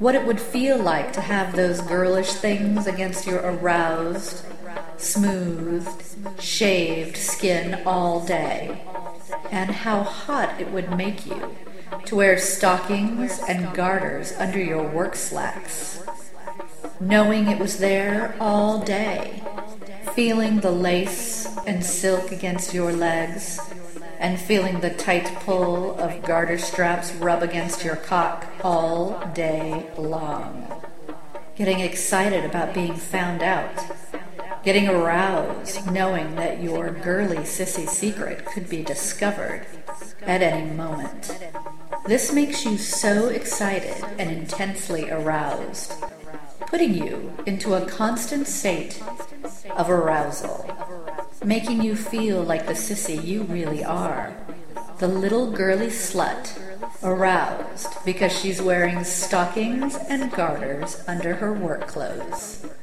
what it would feel like to have those girlish things against your aroused, smoothed, shaved skin all day, and how hot it would make you to wear stockings and garters under your work slacks, knowing it was there all day, feeling the lace and silk against your legs, and feeling the tight pull of garter straps rub against your cock all day long. Getting excited about being found out. Getting aroused knowing that your girly sissy secret could be discovered at any moment. This makes you so excited and intensely aroused, putting you into a constant state of arousal, making you feel like the sissy you really are, the little girly slut, aroused because she's wearing stockings and garters under her work clothes.